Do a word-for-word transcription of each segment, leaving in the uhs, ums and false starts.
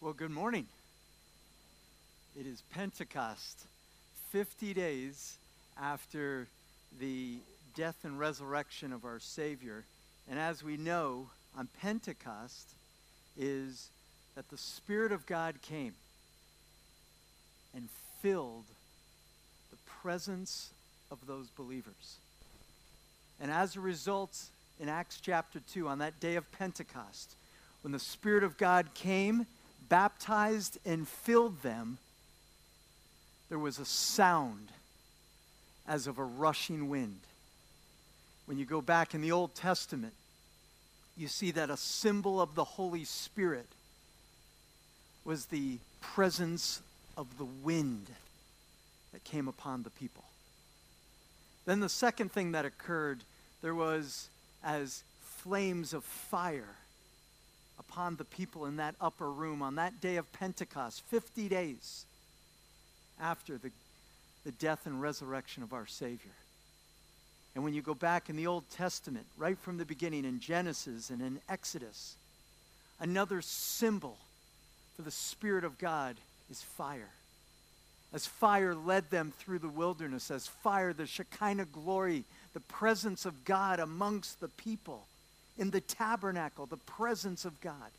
Well, good morning. It is Pentecost, fifty days after the death and resurrection of our Savior. And as we know, on Pentecost is that the Spirit of God came and filled the presence of those believers. And as a result, in Acts chapter two, on that day of Pentecost, when the Spirit of God came, baptized and filled them, there was a sound as of a rushing wind. When you go back in the Old Testament, you see that a symbol of the Holy Spirit was the presence of the wind that came upon the people. Then the second thing that occurred, there was as flames of fire upon the people in that upper room on that day of Pentecost, fifty days after the, the death and resurrection of our Savior. And when you go back in the Old Testament, right from the beginning in Genesis and in Exodus, another symbol for the Spirit of God is fire. As fire led them through the wilderness, as fire, the Shekinah glory, the presence of God amongst the people, in the tabernacle, the presence of God.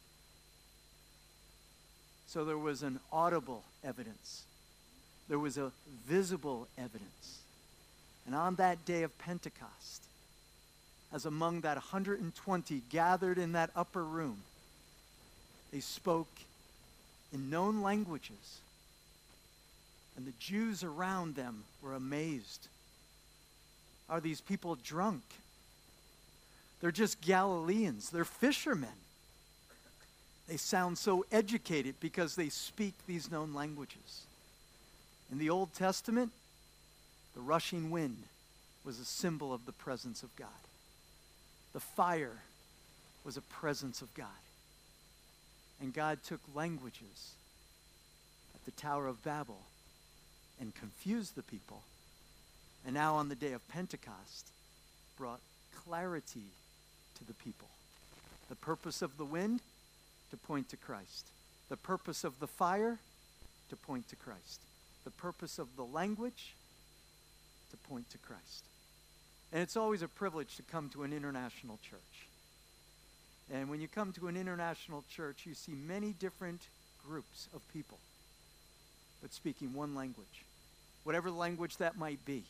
So there was an audible evidence. There was a visible evidence. And on that day of Pentecost, as among that one hundred twenty gathered in that upper room, they spoke in known languages. And the Jews around them were amazed. Are these people drunk? They're just Galileans. They're fishermen. They sound so educated because they speak these known languages. In the Old Testament, the rushing wind was a symbol of the presence of God. The fire was a presence of God. And God took languages at the Tower of Babel and confused the people. And now on the day of Pentecost, brought clarity to the people. The purpose of the wind, to point to Christ. The purpose of the fire, to point to Christ. The purpose of the language, to point to Christ. And it's always a privilege to come to an international church. And when you come to an international church, you see many different groups of people, but speaking one language, whatever language that might be.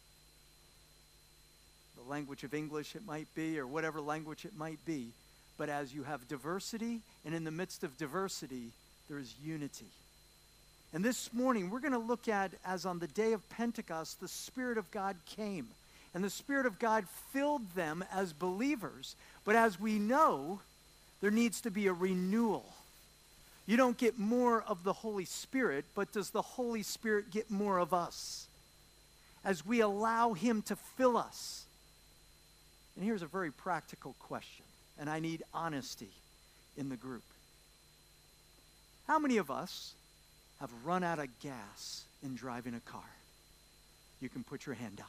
The language of English it might be, or whatever language it might be. But as you have diversity, and in the midst of diversity, there is unity. And this morning, we're going to look at, as on the day of Pentecost, the Spirit of God came. And the Spirit of God filled them as believers. But as we know, there needs to be a renewal. You don't get more of the Holy Spirit, but does the Holy Spirit get more of us? As we allow Him to fill us. And here's a very practical question, and I need honesty in the group. How many of us have run out of gas in driving a car? You can put your hand up.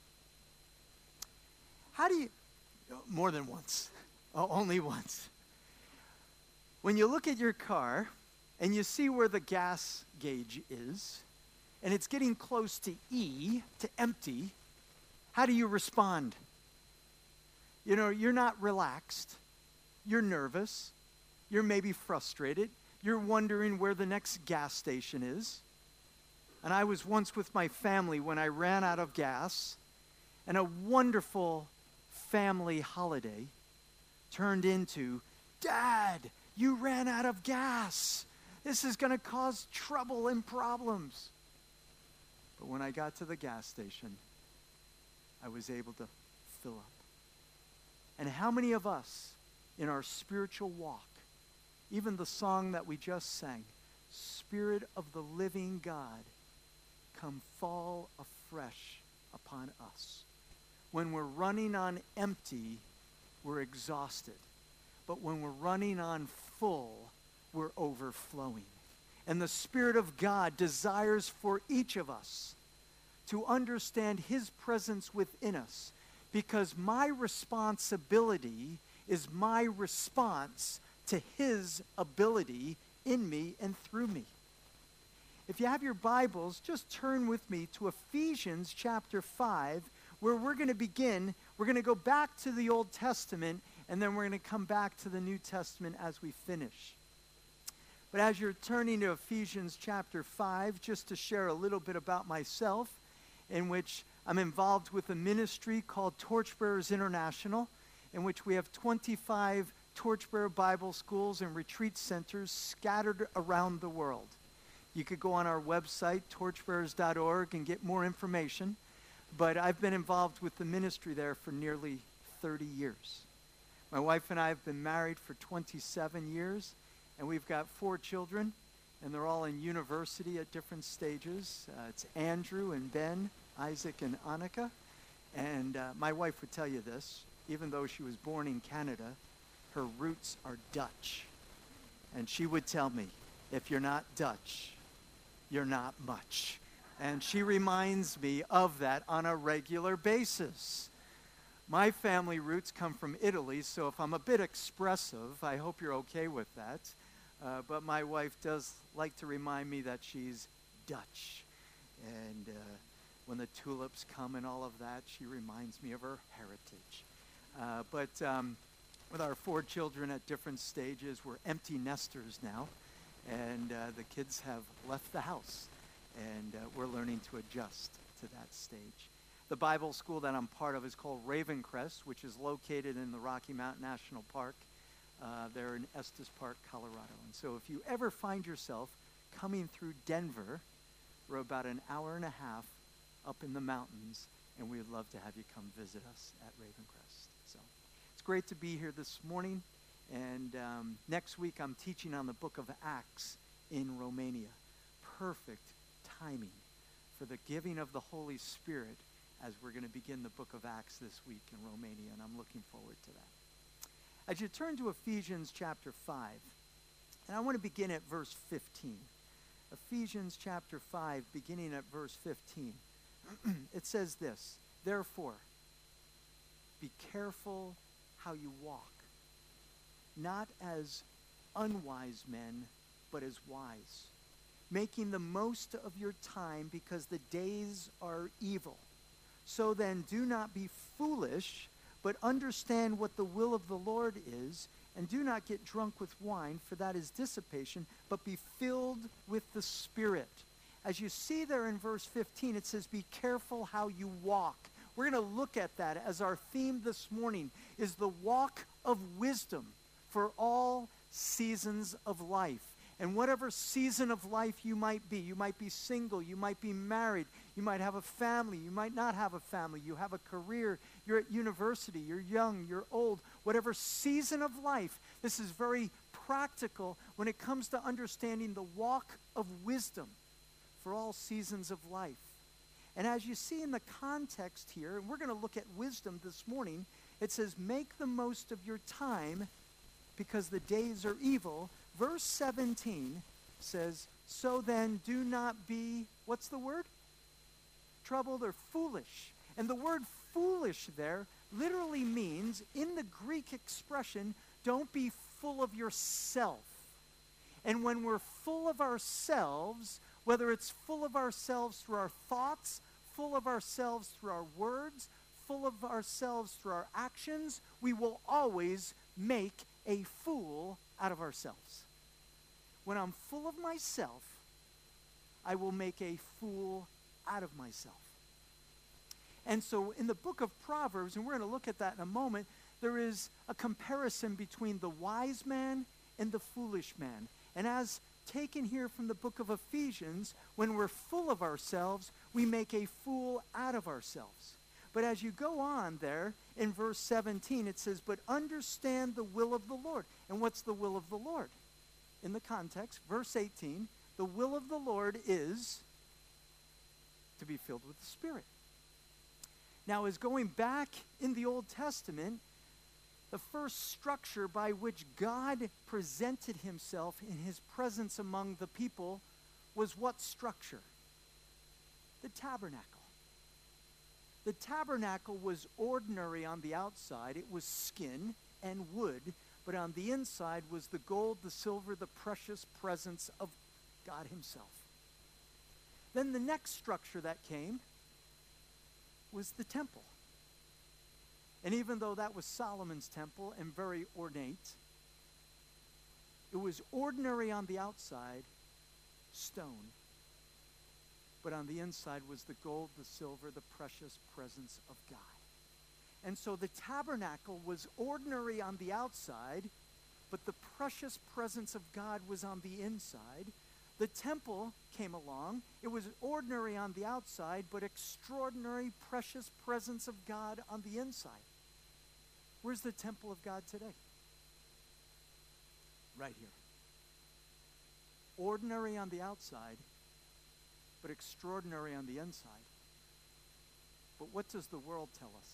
How do you, more than once, oh, only once. When you look at your car and you see where the gas gauge is, and it's getting close to E, to empty, how do you respond? You know, you're not relaxed. You're nervous. You're maybe frustrated. You're wondering where the next gas station is. And I was once with my family when I ran out of gas, and a wonderful family holiday turned into, Dad, you ran out of gas. This is going to cause trouble and problems. But when I got to the gas station, I was able to fill up. And how many of us in our spiritual walk, even the song that we just sang, Spirit of the living God, come fall afresh upon us. When we're running on empty, we're exhausted. But when we're running on full, we're overflowing. And the Spirit of God desires for each of us to understand His presence within us, because my responsibility is my response to His ability in me and through me. If you have your Bibles, just turn with me to Ephesians chapter five, where we're going to begin. We're going to go back to the Old Testament, and then we're going to come back to the New Testament as we finish. But as you're turning to Ephesians chapter five, just to share a little bit about myself, in which I'm involved with a ministry called Torchbearers International, in which we have twenty-five Torchbearer Bible schools and retreat centers scattered around the world. You could go on our website, torchbearers dot org, and get more information. But I've been involved with the ministry there for nearly thirty years. My wife and I have been married for twenty-seven years, and we've got four children, and they're all in university at different stages. Uh, it's Andrew and Ben, Isaac and Annika. And uh, my wife would tell you this, even though she was born in Canada, her roots are Dutch. And she would tell me, if you're not Dutch, you're not much. And she reminds me of that on a regular basis. My family roots come from Italy, so if I'm a bit expressive, I hope you're okay with that. Uh, but my wife does like to remind me that she's Dutch. And uh, when the tulips come and all of that, she reminds me of her heritage. Uh, but um, with our four children at different stages, we're empty nesters now. And uh, the kids have left the house. And uh, we're learning to adjust to that stage. The Bible school that I'm part of is called Ravencrest, which is located in the Rocky Mountain National Park. Uh, they're in Estes Park, Colorado. And so if you ever find yourself coming through Denver, we're about an hour and a half up in the mountains, and we'd love to have you come visit us at Ravencrest. So it's great to be here this morning. And um, next week I'm teaching on the book of Acts in Romania. Perfect timing for the giving of the Holy Spirit as we're going to begin the book of Acts this week in Romania, and I'm looking forward to that. As you turn to Ephesians chapter five, and I want to begin at verse fifteen. Ephesians chapter five, beginning at verse fifteen. It says this, "Therefore, be careful how you walk, not as unwise men, but as wise, making the most of your time because the days are evil. So then do not be foolish, but understand what the will of the Lord is, and do not get drunk with wine, for that is dissipation, but be filled with the Spirit." As you see there in verse fifteen, it says, be careful how you walk. We're going to look at that as our theme this morning is the walk of wisdom for all seasons of life. And whatever season of life you might be, you might be single, you might be married, you might have a family, you might not have a family, you have a career, you're at university, you're young, you're old, whatever season of life, this is very practical when it comes to understanding the walk of wisdom for all seasons of life. And as you see in the context here, and we're going to look at wisdom this morning, it says, make the most of your time because the days are evil. Verse seventeen says, so then do not be, what's the word? Troubled or foolish. And the word foolish there literally means, in the Greek expression, don't be full of yourself. And when we're full of ourselves, whether it's full of ourselves through our thoughts, full of ourselves through our words, full of ourselves through our actions, we will always make a fool out of ourselves. When I'm full of myself, I will make a fool out of myself. And so in the book of Proverbs, and we're going to look at that in a moment, there is a comparison between the wise man and the foolish man. And as taken here from the book of Ephesians, when we're full of ourselves, we make a fool out of ourselves. But as you go on there, in verse seventeen, it says, but understand the will of the Lord. And what's the will of the Lord? In the context, verse eighteen, the will of the Lord is to be filled with the Spirit. Now, as going back in the Old Testament, the first structure by which God presented himself in his presence among the people was what structure? The tabernacle. The tabernacle was ordinary on the outside. It was skin and wood, but on the inside was the gold, the silver, the precious presence of God himself. Then the next structure that came was the temple. And even though that was Solomon's temple and very ornate, it was ordinary on the outside, stone, but on the inside was the gold, the silver, the precious presence of God. And so the tabernacle was ordinary on the outside, but the precious presence of God was on the inside. The temple came along. It was ordinary on the outside, but extraordinary, precious presence of God on the inside. Where's the temple of God today? Right here. Ordinary on the outside, but extraordinary on the inside. But what does the world tell us?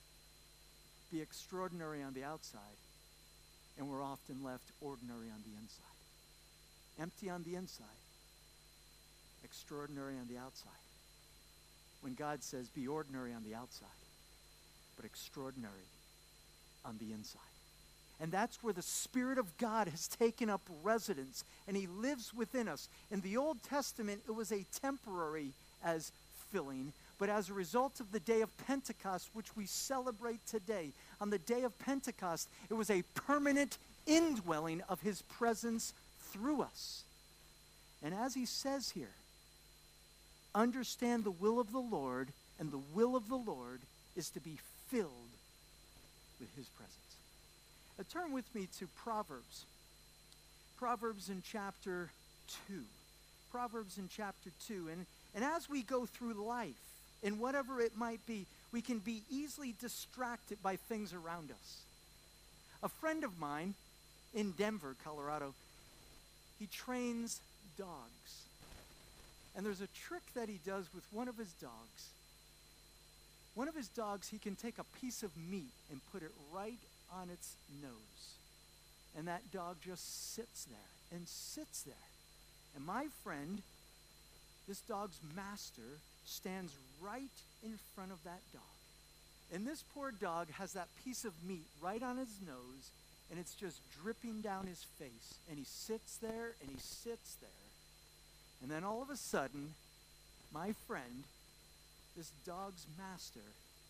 Be extraordinary on the outside, and we're often left ordinary on the inside. Empty on the inside, extraordinary on the outside. When God says, be ordinary on the outside, but extraordinary on the inside. And that's where the Spirit of God has taken up residence, and he lives within us. In the Old Testament, it was a temporary as filling, but as a result of the day of Pentecost, which we celebrate today, on the day of Pentecost, it was a permanent indwelling of his presence through us. And as he says here, understand the will of the Lord, and the will of the Lord is to be filled with his presence. Now turn with me to Proverbs. Proverbs in chapter two. Proverbs in chapter two. And, and as we go through life, in whatever it might be, we can be easily distracted by things around us. A friend of mine in Denver, Colorado, he trains dogs. And there's a trick that he does with one of his dogs. One of his dogs, he can take a piece of meat and put it right on its nose. And that dog just sits there and sits there. And my friend, this dog's master, stands right in front of that dog. And this poor dog has that piece of meat right on his nose, and it's just dripping down his face. And he sits there, and he sits there. And then all of a sudden, my friend, this dog's master,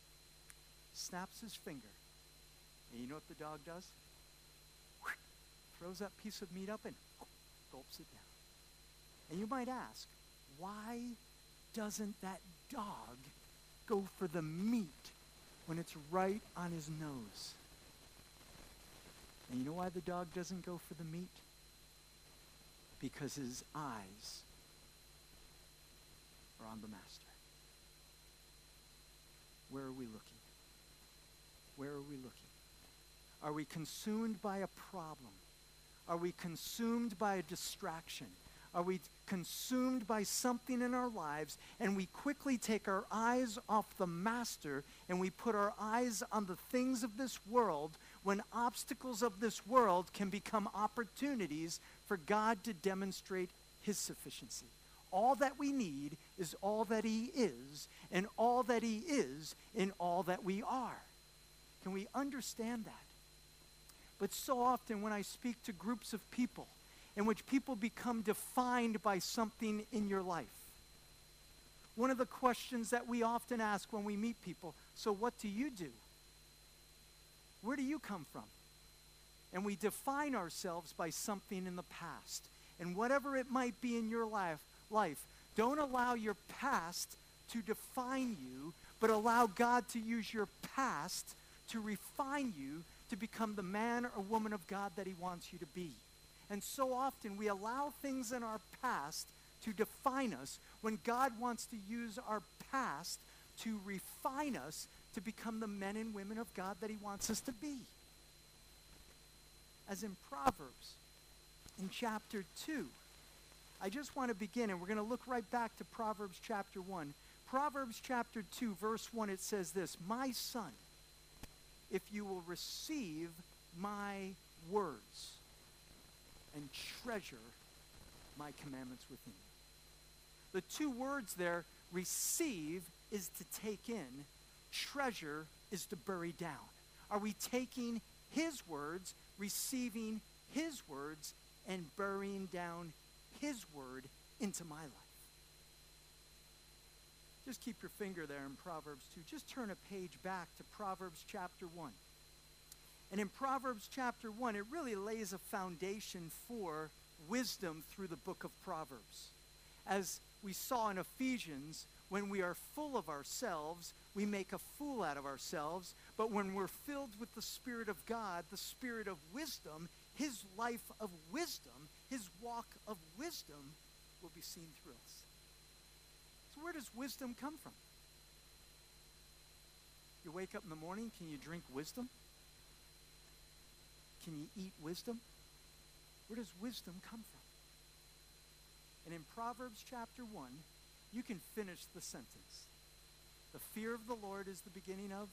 snaps his finger. And you know what the dog does? Throws that piece of meat up and gulps it down. And you might ask, why doesn't that dog go for the meat when it's right on his nose? And you know why the dog doesn't go for the meat? Because his eyes are on the master. Where are we looking? Where are we looking? Are we consumed by a problem? Are we consumed by a distraction? Are we consumed by something in our lives, and we quickly take our eyes off the master and we put our eyes on the things of this world, when obstacles of this world can become opportunities for God to demonstrate his sufficiency? All that we need is all that he is, and all that he is in all that we are. Can we understand that? But so often when I speak to groups of people in which people become defined by something in your life, one of the questions that we often ask when we meet people, so what do you do? Where do you come from? And we define ourselves by something in the past. And whatever it might be in your life, life, don't allow your past to define you, but allow God to use your past to refine you to become the man or woman of God that he wants you to be. And so often we allow things in our past to define us when God wants to use our past to refine us to become the men and women of God that he wants us to be. As in Proverbs, in chapter two, I just want to begin, and we're going to look right back to Proverbs chapter one. Proverbs chapter two, verse one, it says this, "My son, if you will receive my words and treasure my commandments within you." The two words there, receive is to take in, treasure is to bury down. Are we taking his words, receiving his words, and burying down his word into my life. Just keep your finger there in Proverbs two. Just turn a page back to Proverbs chapter one. And in Proverbs chapter one, it really lays a foundation for wisdom through the book of Proverbs. As we saw in Ephesians, when we are full of ourselves, we make a fool out of ourselves. But when we're filled with the Spirit of God, the Spirit of wisdom, his life of wisdom, his walk of wisdom will be seen through us. So where does wisdom come from? You wake up in the morning, can you drink wisdom? Can you eat wisdom? Where does wisdom come from? And in Proverbs chapter one, you can finish the sentence. The fear of the Lord is the beginning of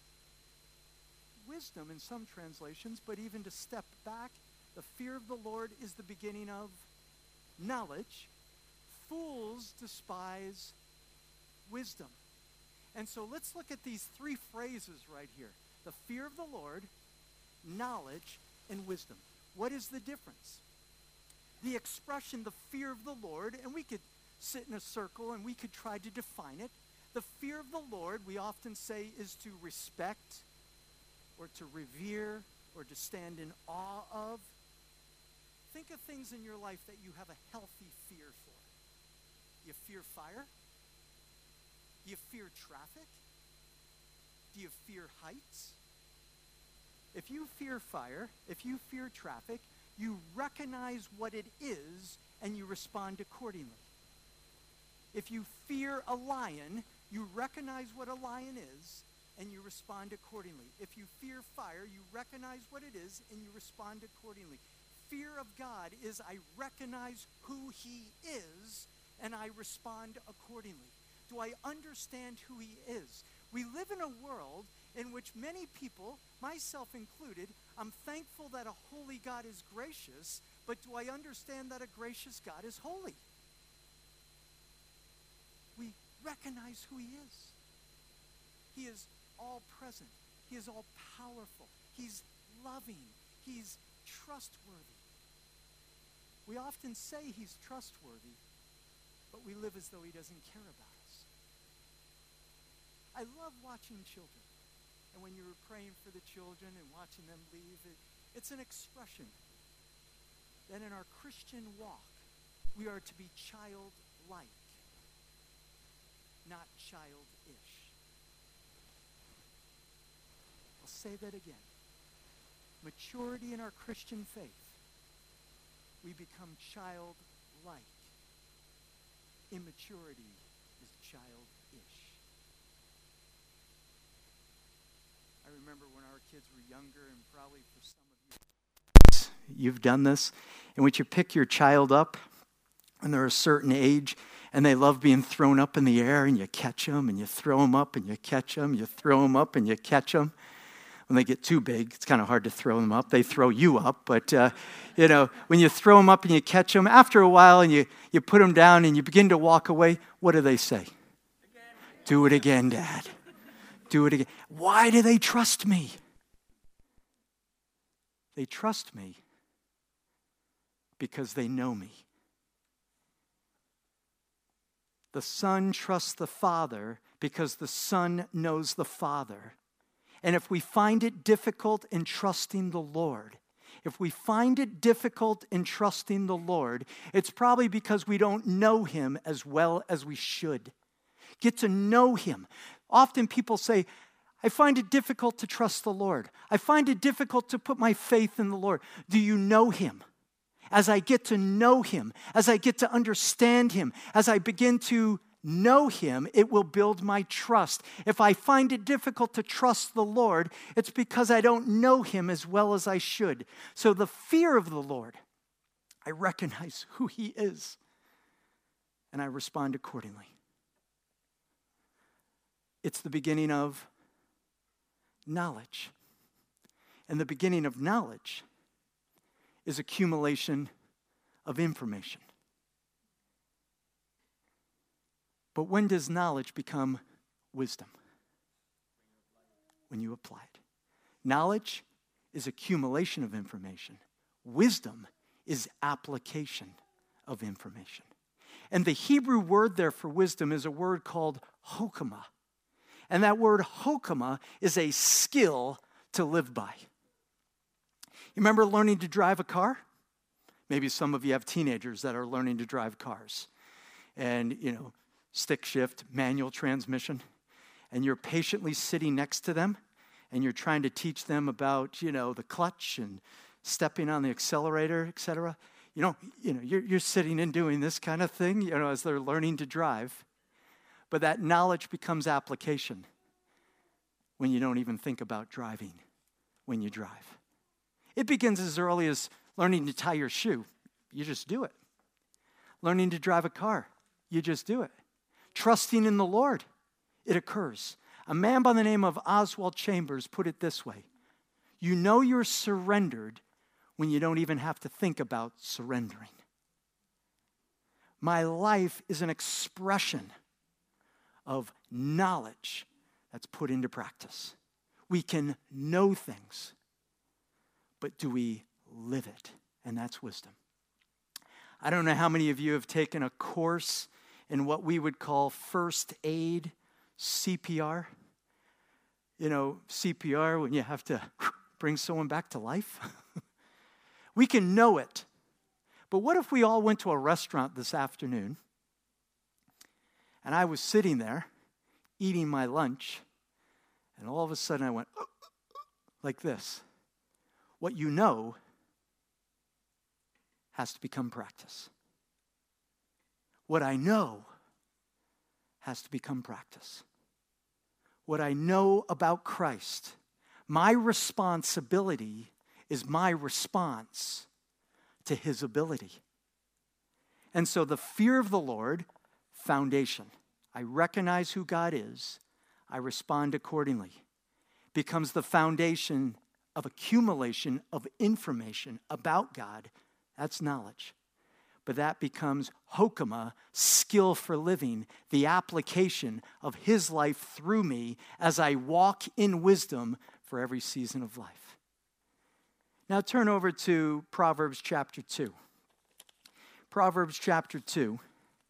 wisdom in some translations, but even to step back, the fear of the Lord is the beginning of knowledge. Fools despise wisdom. And so let's look at these three phrases right here. The fear of the Lord, knowledge, and wisdom. What is the difference? The expression, the fear of the Lord, and we could sit in a circle and we could try to define it. The fear of the Lord, we often say, is to respect or to revere or to stand in awe of. Think of things in your life that you have a healthy fear for. Do you fear fire? Do you fear traffic? Do you fear heights? If you fear fire, if you fear traffic, you recognize what it is and you respond accordingly. If you fear a lion, you recognize what a lion is and you respond accordingly. If you fear fire, you recognize what it is and you respond accordingly. Fear of God is I recognize who he is and I respond accordingly. Do I understand who he is? We live in a world in which many people, myself included, I'm thankful that a holy God is gracious, but do I understand that a gracious God is holy? We recognize who he is. He is all present. He is all powerful. He's loving. He's trustworthy. We often say he's trustworthy, but we live as though he doesn't care about us. I love watching children. And when you were praying for the children and watching them leave, it, it's an expression that in our Christian walk, we are to be childlike, not childish. I'll say that again. Maturity in our Christian faith, we become childlike. Immaturity is childish. I remember when our kids were younger, and probably for some of you, you've done this, in which you pick your child up when they're a certain age, and they love being thrown up in the air, and you catch them, and you throw them up, and you catch them, you throw them up, and you catch them. When they get too big, it's kind of hard to throw them up. They throw you up, but, uh, you know, when you throw them up and you catch them, after a while, and you, you put them down, and you begin to walk away, what do they say? Again. Do it again, Dad. Do it again. Why do they trust me? They trust me because they know me. The Son trusts the Father because the Son knows the Father. And if we find it difficult in trusting the Lord, if we find it difficult in trusting the Lord, it's probably because we don't know him as well as we should. Get to know him. Often people say, I find it difficult to trust the Lord. I find it difficult to put my faith in the Lord. Do you know him? As I get to know him, as I get to understand him, as I begin to know him, it will build my trust. If I find it difficult to trust the Lord, it's because I don't know him as well as I should. So the fear of the Lord, I recognize who he is, and I respond accordingly. It's the beginning of knowledge. And the beginning of knowledge is accumulation of information. But when does knowledge become wisdom? When you apply it. Knowledge is accumulation of information. Wisdom is application of information. And the Hebrew word there for wisdom is a word called hokmah. And that word hokmah is a skill to live by. You remember learning to drive a car? Maybe some of you have teenagers that are learning to drive cars. And, you know, stick shift, manual transmission. And you're patiently sitting next to them. And you're trying to teach them about, you know, the clutch and stepping on the accelerator, et cetera. You know, you know, you're, you're sitting and doing this kind of thing, you know, as they're learning to drive. But that knowledge becomes application when you don't even think about driving when you drive. It begins as early as learning to tie your shoe. You just do it. Learning to drive a car. You just do it. Trusting in the Lord. It occurs. A man by the name of Oswald Chambers put it this way. You know you're surrendered when you don't even have to think about surrendering. My life is an expression of knowledge that's put into practice. We can know things, but do we live it? And that's wisdom. I don't know how many of you have taken a course in what we would call first aid, C P R. You know, C P R, when you have to bring someone back to life. We can know it. But what if we all went to a restaurant this afternoon and I was sitting there eating my lunch and all of a sudden I went like this. What you know has to become practice. What I know has to become practice. What I know about Christ, my responsibility is my response to his ability. And so the fear of the Lord, foundation. I recognize who God is. I respond accordingly. Becomes the foundation of accumulation of information about God. That's knowledge. But that becomes hokmah, skill for living, the application of his life through me as I walk in wisdom for every season of life. Now turn over to Proverbs chapter two. Proverbs chapter two.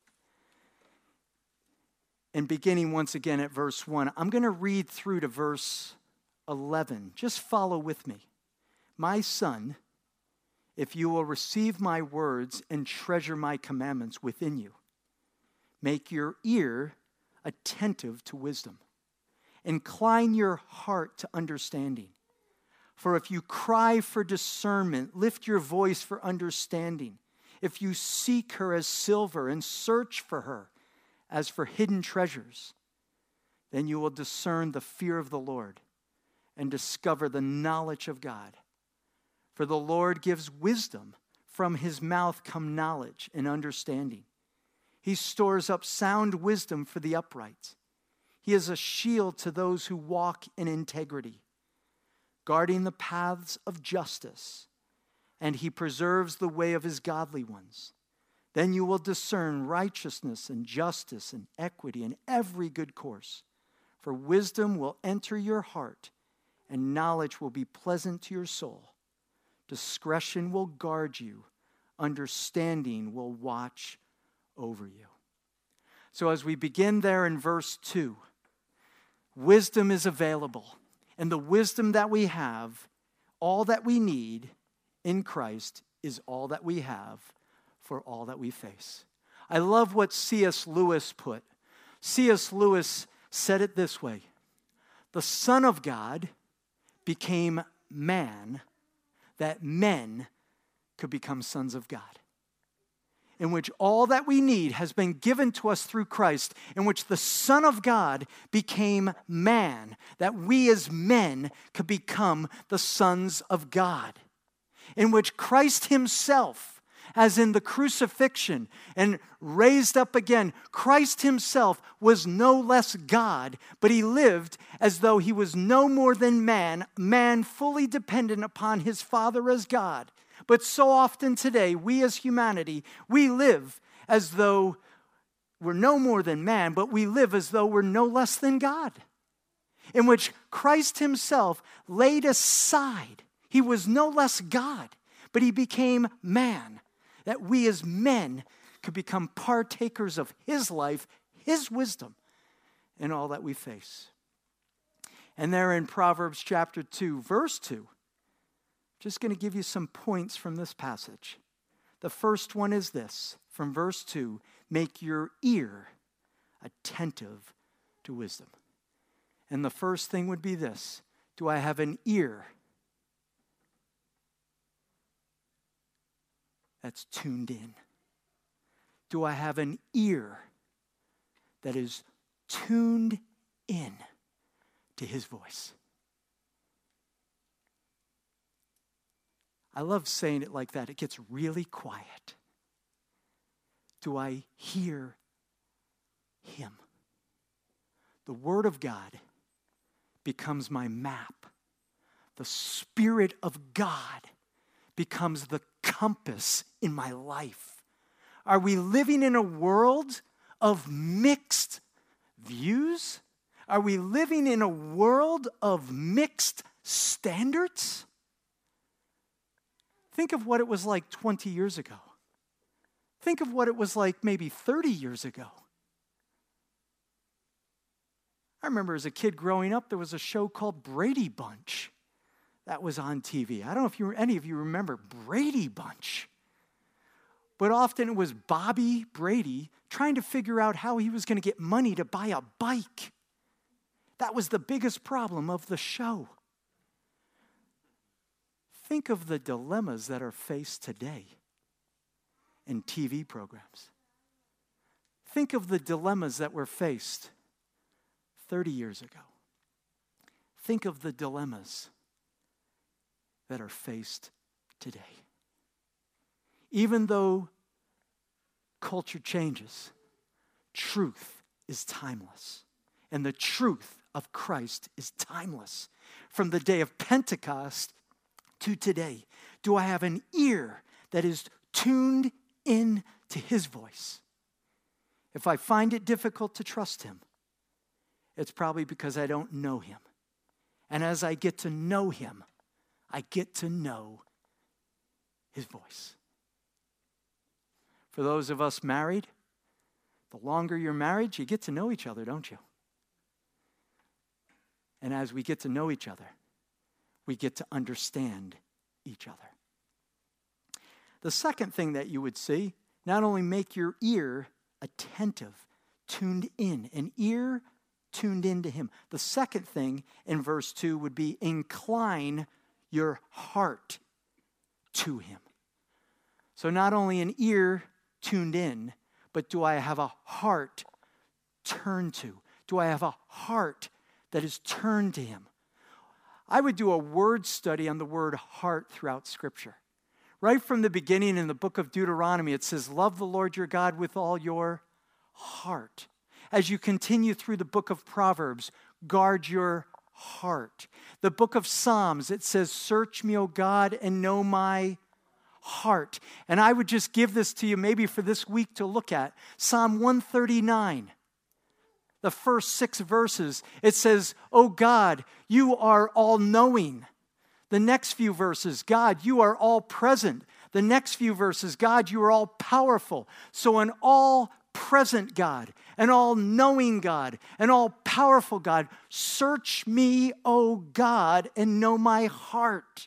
And beginning once again at verse one, I'm going to read through to verse eleven. Just follow with me. My son, if you will receive my words and treasure my commandments within you, make your ear attentive to wisdom. Incline your heart to understanding. For if you cry for discernment, lift your voice for understanding. If you seek her as silver and search for her as for hidden treasures, then you will discern the fear of the Lord and discover the knowledge of God. For the Lord gives wisdom. From his mouth come knowledge and understanding. He stores up sound wisdom for the upright. He is a shield to those who walk in integrity, guarding the paths of justice, and he preserves the way of his godly ones. Then you will discern righteousness and justice and equity in every good course. For wisdom will enter your heart, and knowledge will be pleasant to your soul. Discretion will guard you. Understanding will watch over you. So as we begin there in verse two, wisdom is available. And the wisdom that we have, all that we need in Christ, is all that we have for all that we face. I love what C S Lewis put. C S Lewis said it this way. The Son of God became man that men could become sons of God. In which all that we need has been given to us through Christ, in which the Son of God became man, that we as men could become the sons of God. In which Christ himself, as in the crucifixion and raised up again, Christ himself was no less God, but he lived as though he was no more than man, man fully dependent upon his Father as God. But so often today, we as humanity, we live as though we're no more than man, but we live as though we're no less than God. In which Christ himself laid aside He was no less God, but he became man, that we as men could become partakers of his life, his wisdom, in all that we face. And there in Proverbs chapter two, verse two, just going to give you some points from this passage. The first one is this, from verse two, make your ear attentive to wisdom. And the first thing would be this, do I have an ear that's tuned in? Do I have an ear that is tuned in to his voice? I love saying it like that. It gets really quiet. Do I hear him? The Word of God becomes my map. The Spirit of God becomes the compass in my life. Are we living in a world of mixed views? Are we living in a world of mixed standards? Think of what it was like twenty years ago. Think of what it was like maybe thirty years ago. I remember as a kid growing up, there was a show called Brady Bunch that was on T V. I don't know if you, any of you remember Brady Bunch. But often it was Bobby Brady trying to figure out how he was going to get money to buy a bike. That was the biggest problem of the show. Think of the dilemmas that are faced today in T V programs. Think of the dilemmas that were faced thirty years ago. Think of the dilemmas that are faced today. Even though culture changes, truth is timeless. And the truth of Christ is timeless. From the day of Pentecost to today, do I have an ear that is tuned in to his voice? If I find it difficult to trust him, it's probably because I don't know him. And as I get to know him, I get to know his voice. For those of us married, the longer you're married, you get to know each other, don't you? And as we get to know each other, we get to understand each other. The second thing that you would see, not only make your ear attentive, tuned in, an ear tuned into him. The second thing in verse two would be incline your heart to him. So not only an ear tuned in, but do I have a heart turned to? Do I have a heart that is turned to him? I would do a word study on the word heart throughout Scripture. Right from the beginning in the book of Deuteronomy, it says, love the Lord your God with all your heart. As you continue through the book of Proverbs, guard your heart. The book of Psalms, it says, search me, O God, and know my heart. And I would just give this to you maybe for this week to look at. Psalm one thirty-nine. The first six verses, it says, oh God, you are all-knowing. The next few verses, God, you are all-present. The next few verses, God, you are all-powerful. So an all-present God, an all-knowing God, an all-powerful God, search me, O God, and know my heart.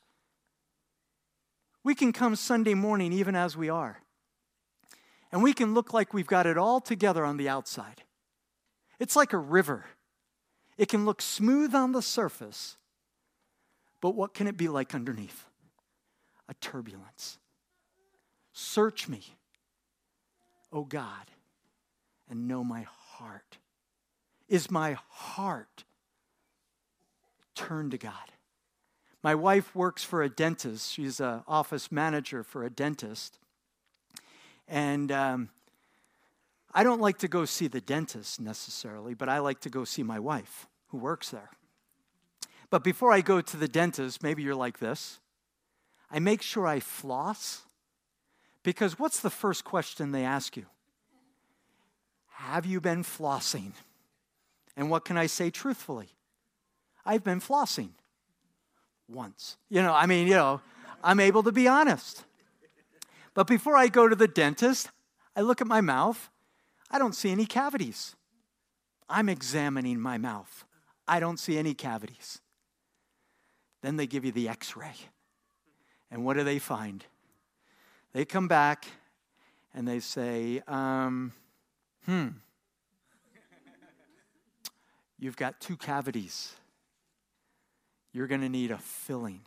We can come Sunday morning even as we are, and we can look like we've got it all together on the outside. It's like a river. It can look smooth on the surface, but what can it be like underneath? A turbulence. Search me, O God, and know my heart. Is my heart turned to God? My wife works for a dentist. She's an office manager for a dentist. And um, I don't like to go see the dentist necessarily, but I like to go see my wife who works there. But before I go to the dentist, maybe you're like this, I make sure I floss, because what's the first question they ask you? Have you been flossing? And what can I say truthfully? I've been flossing. once. You know, I mean, you know, I'm able to be honest. But before I go to the dentist, I look at my mouth. I don't see any cavities. I'm examining my mouth. I don't see any cavities. Then they give you the x-ray. And what do they find? They come back and they say, um, hmm, you've got two cavities. You're going to need a filling.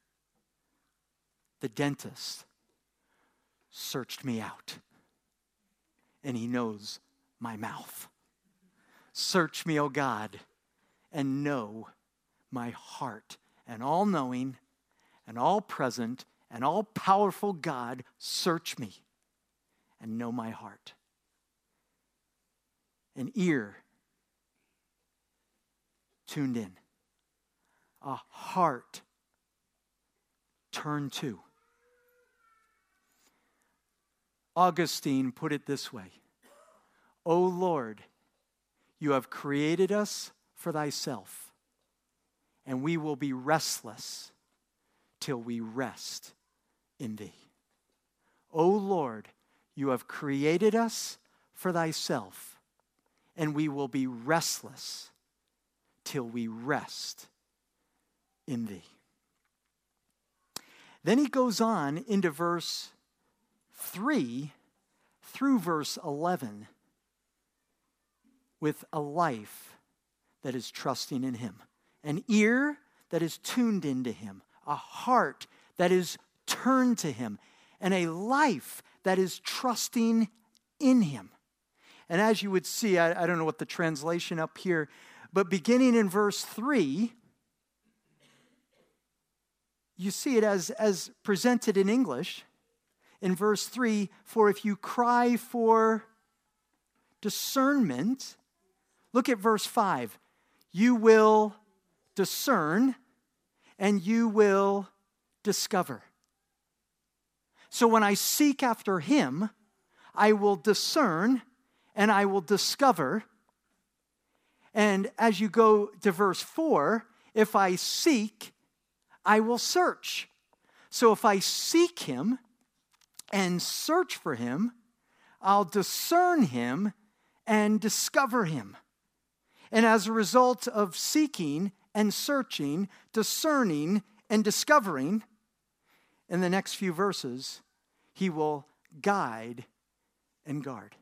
The dentist searched me out, and he knows my mouth. Search me, O God, and know my heart. And all-knowing and all-present and all-powerful God, search me and know my heart. An ear tuned in. A heart turned to. Augustine put it this way: O Lord, you have created us for thyself, and we will be restless till we rest in thee. O Lord, you have created us for thyself, and we will be restless till we rest in thee. Then he goes on into verse three through verse eleven with a life that is trusting in him, an ear that is tuned into him, a heart that is turned to him, and a life that is trusting in him. And as you would see, I, I don't know what the translation up here, but beginning in verse three, you see it as, as presented in English. In verse three, for if you cry for discernment, look at verse five. You will discern and you will discover. So when I seek after him, I will discern and I will discover. And as you go to verse four, if I seek, I will search. So if I seek him and search for him, I'll discern him and discover him. And as a result of seeking and searching, discerning and discovering, in the next few verses, he will guide and guard.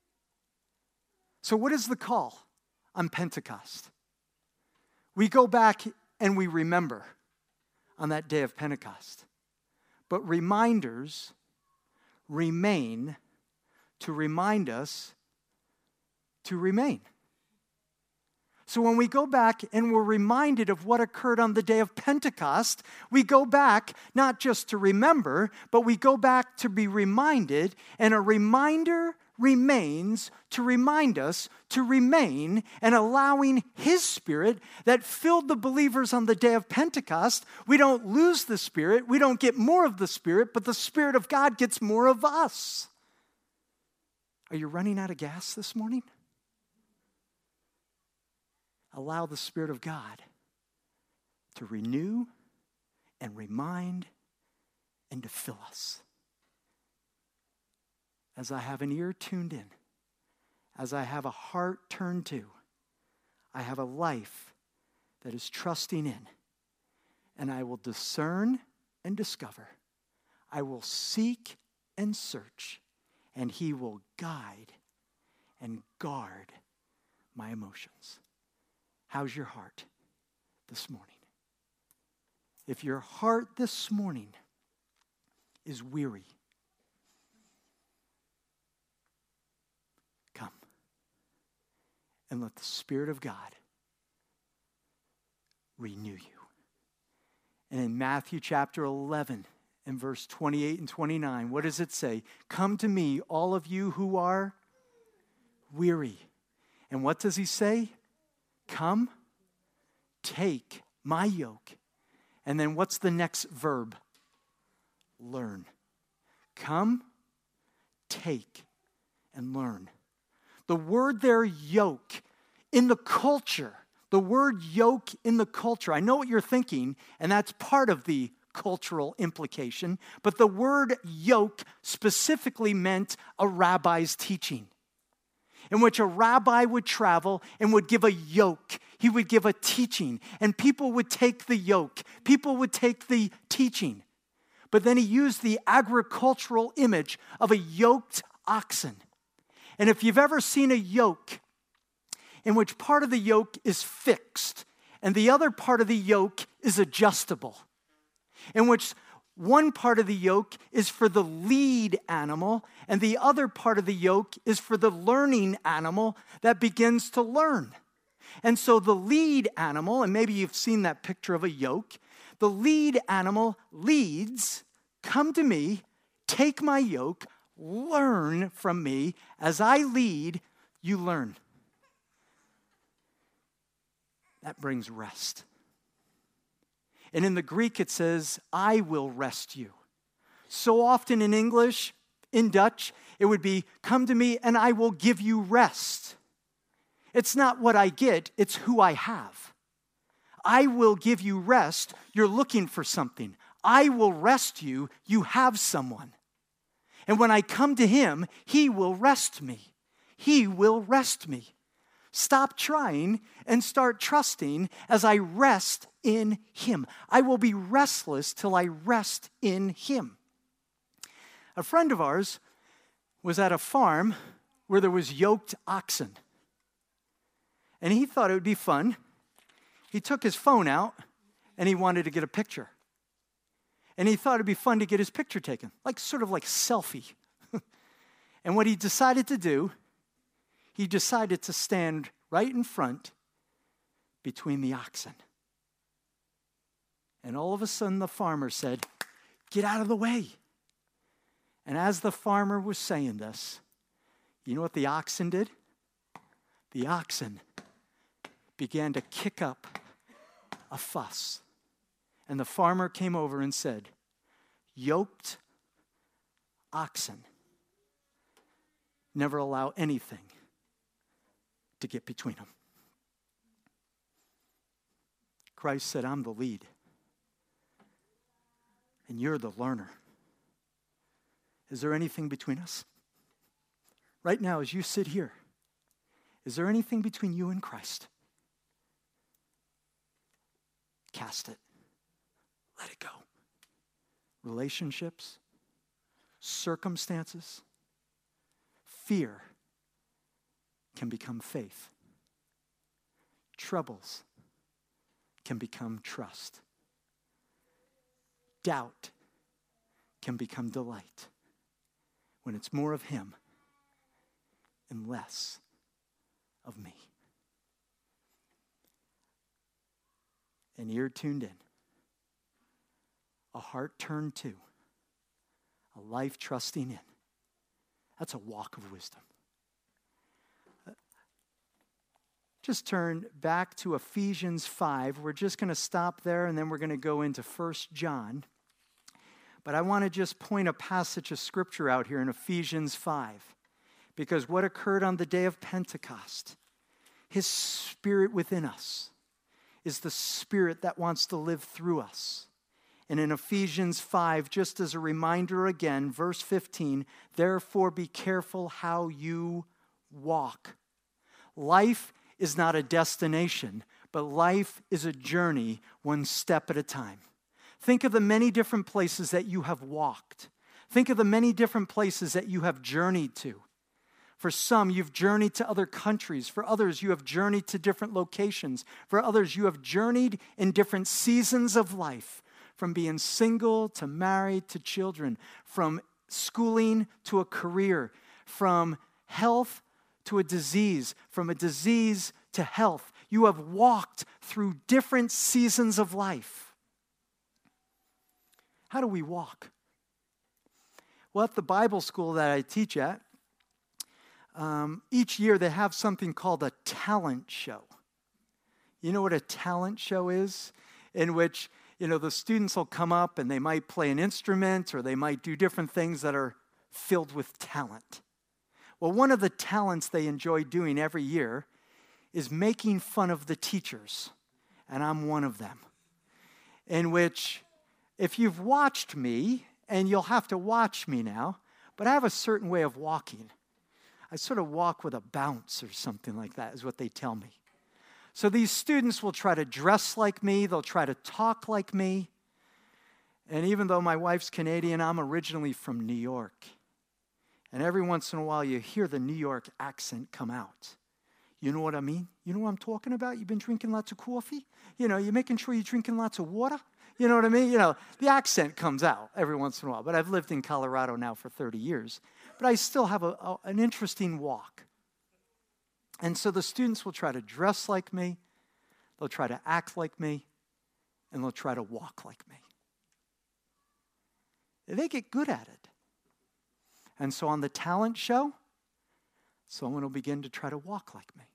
So what is the call on Pentecost? We go back and we remember on that day of Pentecost. But reminders remain to remind us to remain. So when we go back and we're reminded of what occurred on the day of Pentecost, we go back not just to remember, but we go back to be reminded, and a reminder remains to remind us to remain, and allowing his Spirit that filled the believers on the day of Pentecost. We don't lose the Spirit, we don't get more of the Spirit, but the Spirit of God gets more of us. Are you running out of gas this morning? Allow the Spirit of God to renew and remind and to fill us. As I have an ear tuned in, as I have a heart turned to, I have a life that is trusting in, and I will discern and discover. I will seek and search, and he will guide and guard my emotions. How's your heart this morning? If your heart this morning is weary, come and let the Spirit of God renew you. And in Matthew chapter eleven and verse twenty-eight and twenty-nine, what does it say? Come to me, all of you who are weary. And what does he say? Come, take my yoke. And then what's the next verb? Learn. Come, take, and learn. The word there, yoke, in the culture, the The word yoke in the culture, I know what you're thinking, and that's part of the cultural implication, but the word yoke specifically meant a rabbi's teaching, in which a rabbi would travel and would give a yoke. He would give a teaching, and people would take the yoke. People would take the teaching. But then he used the agricultural image of a yoked oxen. And if you've ever seen a yoke in which part of the yoke is fixed and the other part of the yoke is adjustable, in which one part of the yoke is for the lead animal and the other part of the yoke is for the learning animal that begins to learn. And so the lead animal, and maybe you've seen that picture of a yoke, the lead animal leads, come to me, take my yoke, learn from me. As I lead, you learn. That brings rest. And in the Greek it says, I will rest you. So often in English, in Dutch, it would be, come to me and I will give you rest. It's not what I get, it's who I have. I will give you rest, you're looking for something. I will rest you, you have someone. And when I come to him, he will rest me. He will rest me. Stop trying and start trusting as I rest in him. I will be restless till I rest in him. A friend of ours was at a farm where there was yoked oxen. And he thought it would be fun. He took his phone out and he wanted to get a picture. And he thought it'd be fun to get his picture taken, like sort of like selfie. And what he decided to do, he decided to stand right in front between the oxen. And all of a sudden the farmer said, get out of the way. And as the farmer was saying this, you know what the oxen did? The oxen began to kick up a fuss. And the farmer came over and said, yoked oxen never allow anything to get between them. Christ said, I'm the lead. And you're the learner. Is there anything between us? Right now, as you sit here, is there anything between you and Christ? Cast it. Let it go. Relationships, circumstances, fear can become faith. Troubles can become trust. Doubt can become delight when it's more of him and less of me. An ear tuned in, a heart turned to, a life trusting in. That's a walk of wisdom. Just turn back to Ephesians five. We're just going to stop there and then we're going to go into First John. But I want to just point a passage of scripture out here in Ephesians five. Because what occurred on the day of Pentecost, his spirit within us is the spirit that wants to live through us. And in Ephesians five, just as a reminder again, verse fifteen, therefore be careful how you walk. Life is not a destination, but life is a journey one step at a time. Think of the many different places that you have walked. Think of the many different places that you have journeyed to. For some, you've journeyed to other countries. For others, you have journeyed to different locations. For others, you have journeyed in different seasons of life, from being single to married to children, from schooling to a career, from health to a disease, from a disease to health. You have walked through different seasons of life. How do we walk? Well, at the Bible school that I teach at, um, each year they have something called a talent show. You know what a talent show is? In which, you know, the students will come up and they might play an instrument or they might do different things that are filled with talent. Well, one of the talents they enjoy doing every year is making fun of the teachers, and I'm one of them, in which if you've watched me, and you'll have to watch me now, but I have a certain way of walking. I sort of walk with a bounce or something like that is what they tell me. So these students will try to dress like me, they'll try to talk like me, and even though my wife's Canadian, I'm originally from New York. And every once in a while you hear the New York accent come out. You know what I mean? You know what I'm talking about? You've been drinking lots of coffee? You know, you're making sure you're drinking lots of water? You know what I mean? You know, the accent comes out every once in a while. But I've lived in Colorado now for thirty years. But I still have a, a, an interesting walk. And so the students will try to dress like me, they'll try to act like me, and they'll try to walk like me. They get good at it. And so on the talent show, someone will begin to try to walk like me.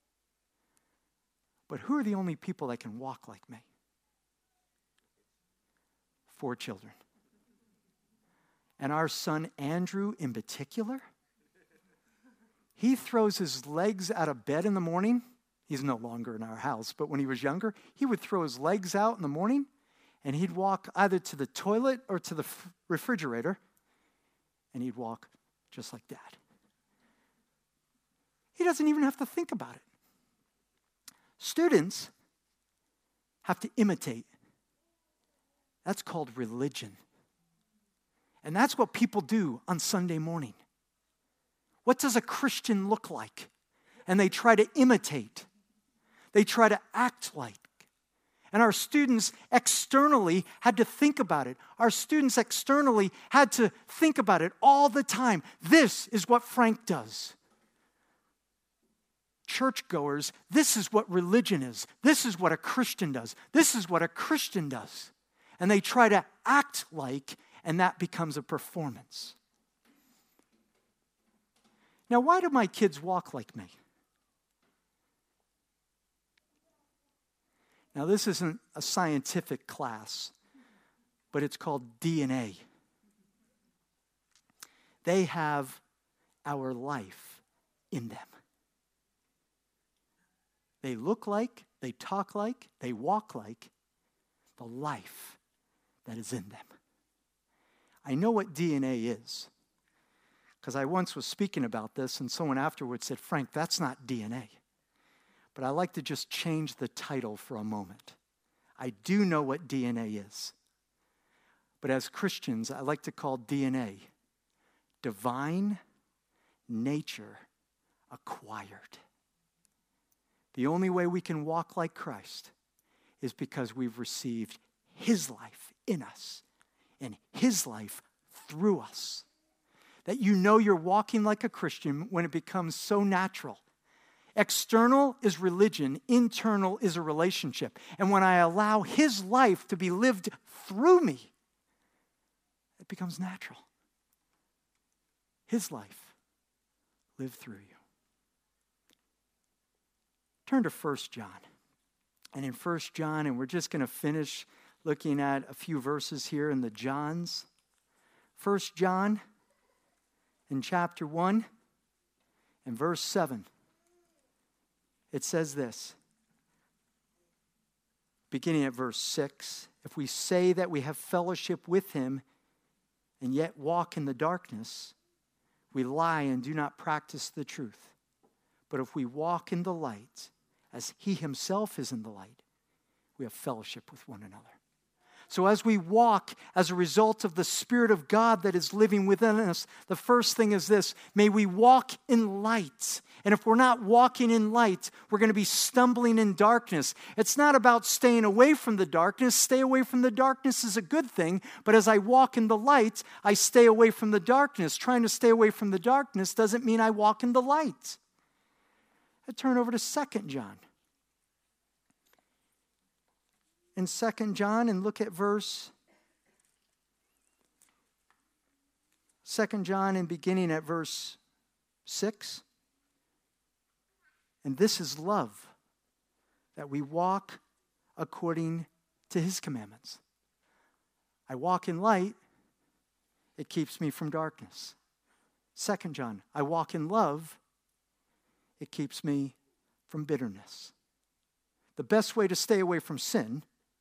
But who are the only people that can walk like me? Four children. And our son Andrew in particular, he throws his legs out of bed in the morning. He's no longer in our house, but when he was younger, he would throw his legs out in the morning and he'd walk either to the toilet or to the refrigerator, and he'd walk just like that. He doesn't even have to think about it. Students have to imitate. That's called religion. And that's what people do on Sunday morning. What does a Christian look like? And they try to imitate. They try to act like. And our students externally had to think about it. Our students externally had to think about it all the time. This is what Frank does. Churchgoers, this is what religion is. This is what a Christian does. This is what a Christian does. And they try to act like, and that becomes a performance. Now, why do my kids walk like me? Now, this isn't a scientific class, but it's called D N A. They have our life in them. They look like, they talk like, they walk like the life that is in them. I know what D N A is, because I once was speaking about this, and someone afterwards said, Frank, that's not D N A. But I like to just change the title for a moment. I do know what D N A is. But as Christians, I like to call D N A divine nature acquired. The only way we can walk like Christ is because we've received His life in us and His life through us. That you know you're walking like a Christian when it becomes so natural. External is religion, internal is a relationship. And when I allow His life to be lived through me, it becomes natural. His life lived through you. Turn to First John. And in First John, and we're just going to finish looking at a few verses here in the Johns. First John in chapter one and verse seven. It says this, beginning at verse six, if we say that we have fellowship with Him and yet walk in the darkness, we lie and do not practice the truth. But if we walk in the light, as He Himself is in the light, we have fellowship with one another. So as we walk as a result of the Spirit of God that is living within us, the first thing is this: may we walk in light. And if we're not walking in light, we're going to be stumbling in darkness. It's not about staying away from the darkness. Stay away from the darkness is a good thing. But as I walk in the light, I stay away from the darkness. Trying to stay away from the darkness doesn't mean I walk in the light. I turn over to Second John. In Second John, and look at verse Second John, and beginning at verse six. And this is love, that we walk according to His commandments. I walk in light, it keeps me from darkness. Second John, I walk in love, it keeps me from bitterness. The best way to stay away from sin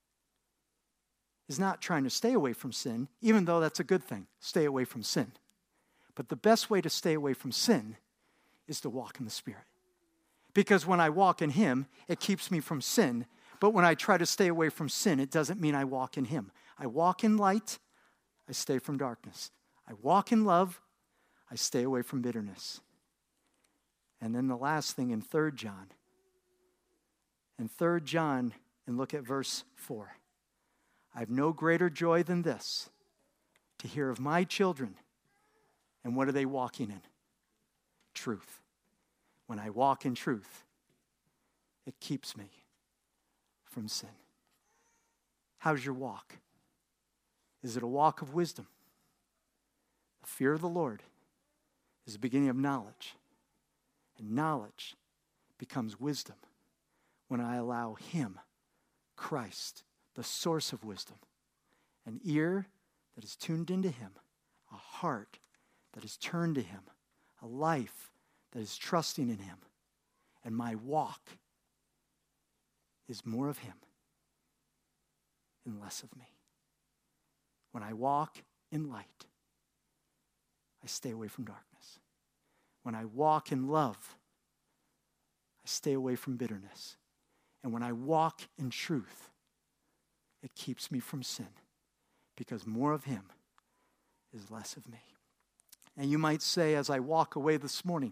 is not trying to stay away from sin, even though that's a good thing, stay away from sin. But the best way to stay away from sin is to walk in the Spirit. Because when I walk in Him, it keeps me from sin. But when I try to stay away from sin, it doesn't mean I walk in Him. I walk in light, I stay from darkness. I walk in love, I stay away from bitterness. And then the last thing in Third John. In Third John, and look at verse four. I have no greater joy than this, to hear of my children. And what are they walking in? Truth. When I walk in truth, it keeps me from sin. How's your walk? Is it a walk of wisdom? The fear of the Lord is the beginning of knowledge. And knowledge becomes wisdom when I allow Him, Christ, the source of wisdom, an ear that is tuned into Him, a heart that is turned to Him, a life that is trusting in Him, and my walk is more of Him and less of me. When I walk in light, I stay away from darkness. When I walk in love, I stay away from bitterness. And when I walk in truth, it keeps me from sin, because more of Him is less of me. And you might say, as I walk away this morning,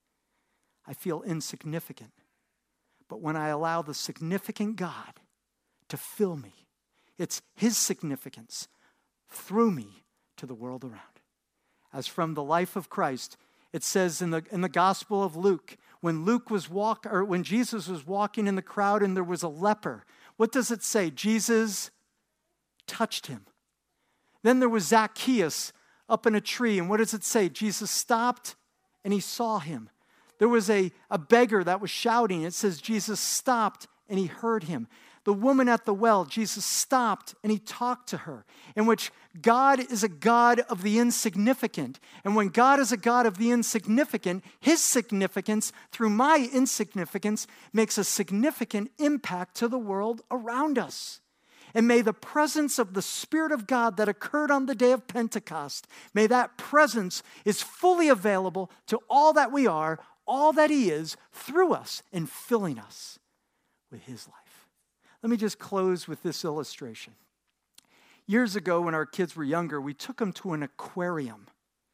I feel insignificant. But when I allow the significant God to fill me, it's His significance through me to the world around. As from the life of Christ, it says in the in the Gospel of Luke, when Luke was walk or when Jesus was walking in the crowd and there was a leper, what does it say? Jesus touched him. Then there was Zacchaeus up in a tree, and what does it say? Jesus stopped and He saw him. There was a, a beggar that was shouting. It says Jesus stopped and He heard him. The woman at the well, Jesus stopped and He talked to her, in which God is a God of the insignificant. And when God is a God of the insignificant, His significance through my insignificance makes a significant impact to the world around us. And may the presence of the Spirit of God that occurred on the day of Pentecost, may that presence is fully available to all that we are, all that He is, through us and filling us with His life. Let me just close with this illustration. Years ago, when our kids were younger, we took them to an aquarium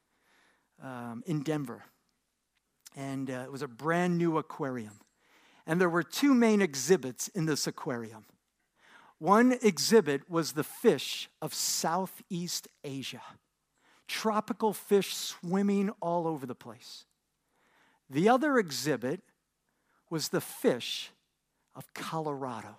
um, in Denver. And uh, it was a brand new aquarium. And there were two main exhibits in this aquarium. One exhibit was the fish of Southeast Asia. Tropical fish swimming all over the place. The other exhibit was the fish of Colorado.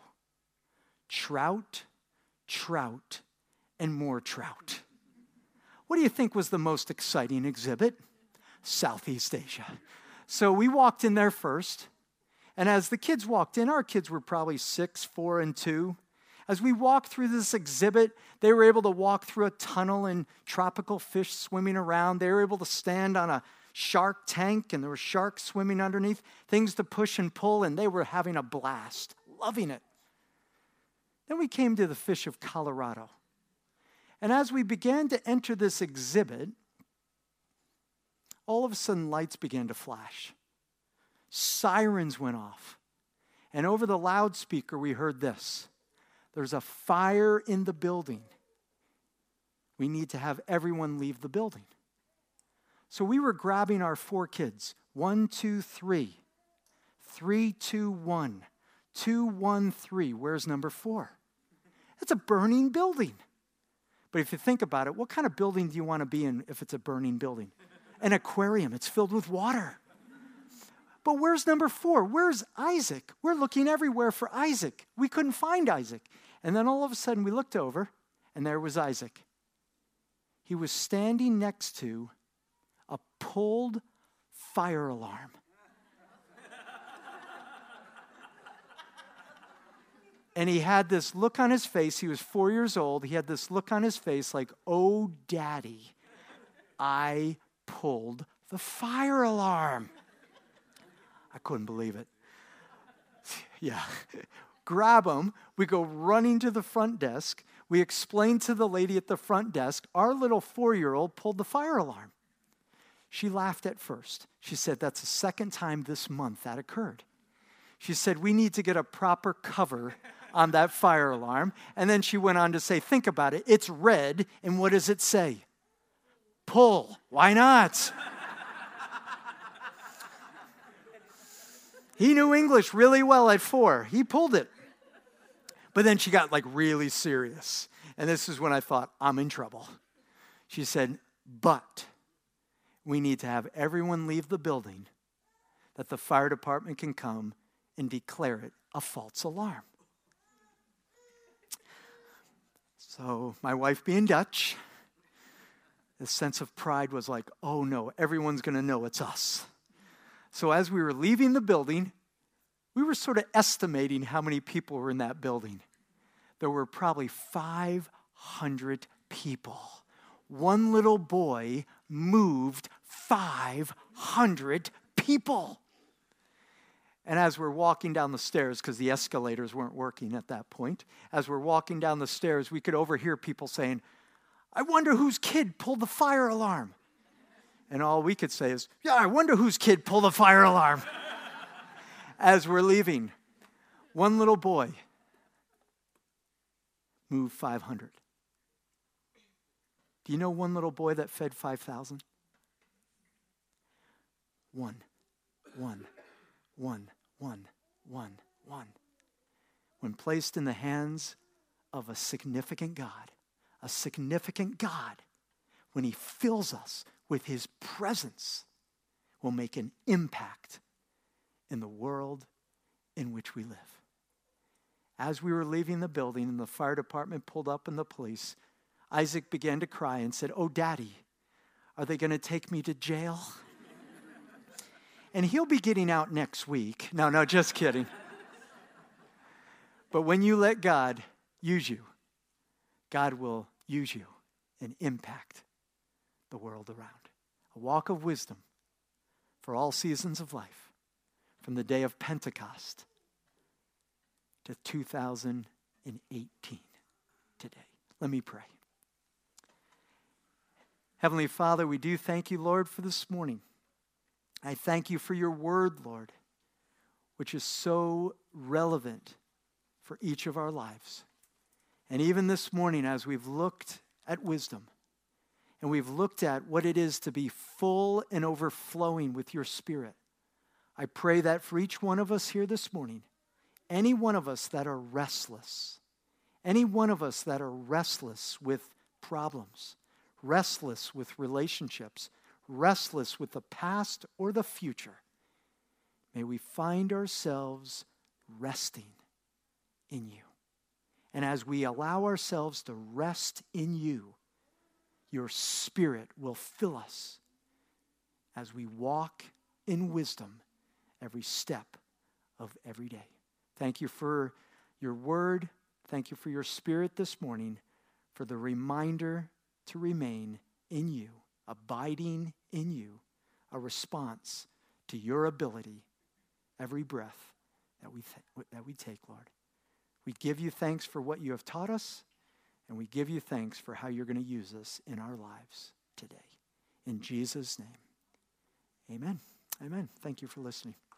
Trout, trout, and more trout. What do you think was the most exciting exhibit? Southeast Asia. So we walked in there first, and as the kids walked in, our kids were probably six, four, and two. As we walked through this exhibit, they were able to walk through a tunnel and tropical fish swimming around. They were able to stand on a shark tank, and there were sharks swimming underneath, things to push and pull, and they were having a blast, loving it. Then we came to the fish of Colorado. And as we began to enter this exhibit, all of a sudden lights began to flash. Sirens went off. And over the loudspeaker we heard this: there's a fire in the building. We need to have everyone leave the building. So we were grabbing our four kids. One, two, three. Three, two, one. Two, one, three. Where's number four? It's a burning building. But if you think about it, what kind of building do you want to be in if it's a burning building? An aquarium. It's filled with water. But where's number four? Where's Isaac? We're looking everywhere for Isaac. We couldn't find Isaac. And then all of a sudden we looked over, and there was Isaac. He was standing next to a pulled fire alarm. And he had this look on his face. He was four years old. He had this look on his face like, "Oh, Daddy, I pulled the fire alarm." I couldn't believe it. Yeah. Grab them. We go running to the front desk. We explain to the lady at the front desk, our little four-year-old pulled the fire alarm. She laughed at first. She said, that's the second time this month that occurred. She said, we need to get a proper cover on that fire alarm. And then she went on to say, think about it. It's red, and what does it say? Pull. Why not? He knew English really well at four. He pulled it. But then she got like really serious. And this is when I thought, I'm in trouble. She said, but we need to have everyone leave the building that the fire department can come and declare it a false alarm. So my wife being Dutch, the sense of pride was like, oh no, everyone's going to know it's us. So as we were leaving the building, we were sort of estimating how many people were in that building. There were probably five hundred people. One little boy moved five hundred people. And as we're walking down the stairs, because the escalators weren't working at that point, as we're walking down the stairs, we could overhear people saying, I wonder whose kid pulled the fire alarm. And all we could say is, yeah, I wonder whose kid pulled the fire alarm. As we're leaving, one little boy moved five hundred. Do you know one little boy that fed five thousand? One, one, one, one, one, one. When placed in the hands of a significant God, a significant God, when he fills us with his presence, will make an impact in the world in which we live. As we were leaving the building and the fire department pulled up and the police, Isaac began to cry and said, oh, Daddy, are they going to take me to jail? And he'll be getting out next week. No, no, just kidding. But when you let God use you, God will use you and impact the world around. A walk of wisdom for all seasons of life, from the day of Pentecost to two thousand eighteen today. Let me pray. Heavenly Father, we do thank you, Lord, for this morning. I thank you for your word, Lord, which is so relevant for each of our lives. And even this morning, as we've looked at wisdom, and we've looked at what it is to be full and overflowing with your Spirit, I pray that for each one of us here this morning, any one of us that are restless, any one of us that are restless with problems, restless with relationships, restless with the past or the future, may we find ourselves resting in you. And as we allow ourselves to rest in you, your Spirit will fill us as we walk in wisdom every step of every day. Thank you for your word. Thank you for your Spirit this morning, for the reminder to remain in you, abiding in you, a response to your ability every breath that we th- that we take, Lord. We give you thanks for what you have taught us, and we give you thanks for how you're going to use us in our lives today. In Jesus' name, amen. Amen. Thank you for listening.